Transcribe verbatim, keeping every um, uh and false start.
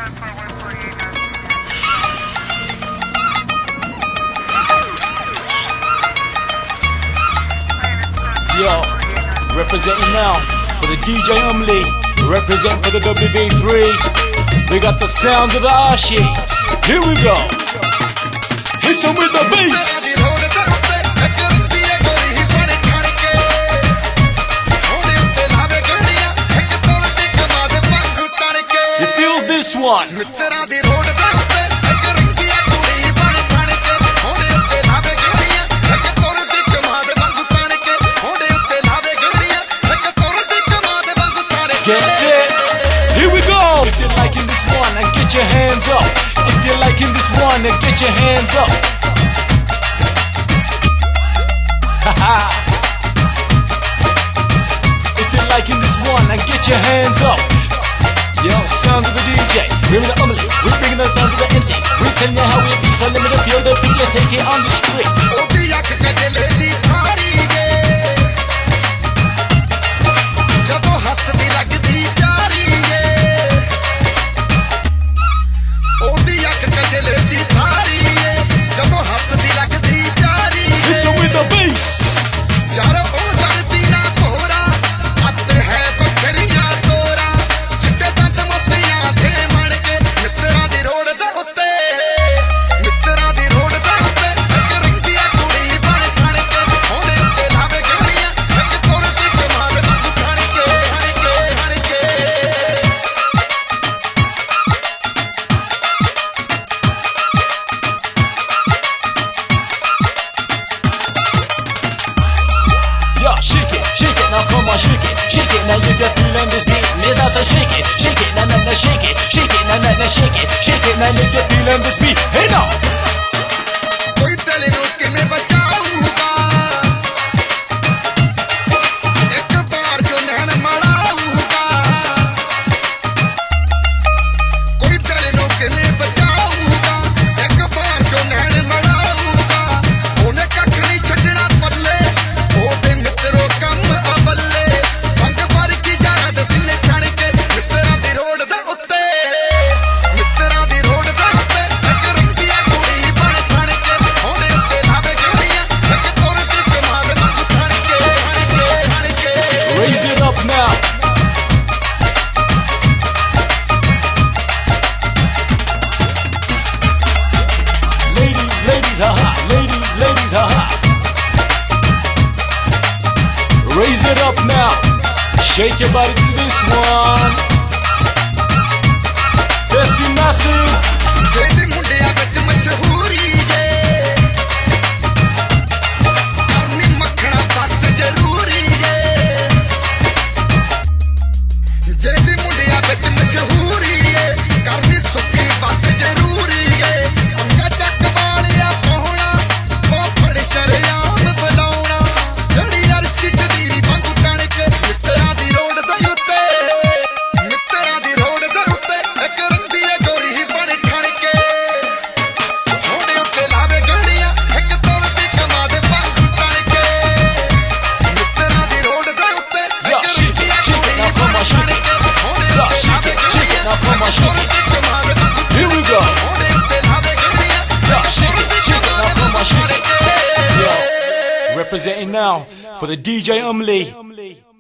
Yo, representing now for the D J Umlee, represent for the W B three. We got the sounds of the Ashi. Here we go. Hit some with the bass. You feel this one? Get set, here we go. If you're liking this one, then get your hands up. If you're liking this one, then get your hands up. If you're liking this one, then get your hands up. Yo, sounds of the D J, we're the Umlee, we're bringing the sounds of the M C. We're telling you how we be, so let me feel the beat, let's take it on the street. Listen with the bass. Shake it, shake it, now come on, shake it, shake it, now you get feeling this beat. Me that's a shake it, shake it, now now now shake it, shake it, now now now shake it, shake it, now you get feeling this beat. Hey now. कोई तले रोक के मैं बचाऊंगा, एक बार जो नैन मड़ाऊंगा, कोई तले रोक के मैं बचाऊंगा, एक बार जो नैन मड़ाऊंगा, उन्हें कख नहीं छड़ना पल्ले. Raise it up now. Ladies, ladies, haha. Ladies, ladies, haha. Raise it up now. Shake your body to this one. Desi Massive. Jedi mundiya vich mashhoori ye. Karni makhna bas zaruri ye. Jedi mundiya vich mashhoori ye. Karni sukhi bas zaruri ye. Anga tak waliya pahuna, wo phade sharyam bulauna. Jadi arsh di vangu kanik, mitra di road da utte, mitra di road da utte, ek randi e gori ban thanke. Hode utte lave gadiya, ek tor di kama de vangu tanke. Mitra di road da utte, ek randi e gori ban thanke. Yo, shake it, shake it, now come on, shake it. Here we go. Yo, shake it, shake it, now come on, shake it. Yo, representing now for the D J Umlee.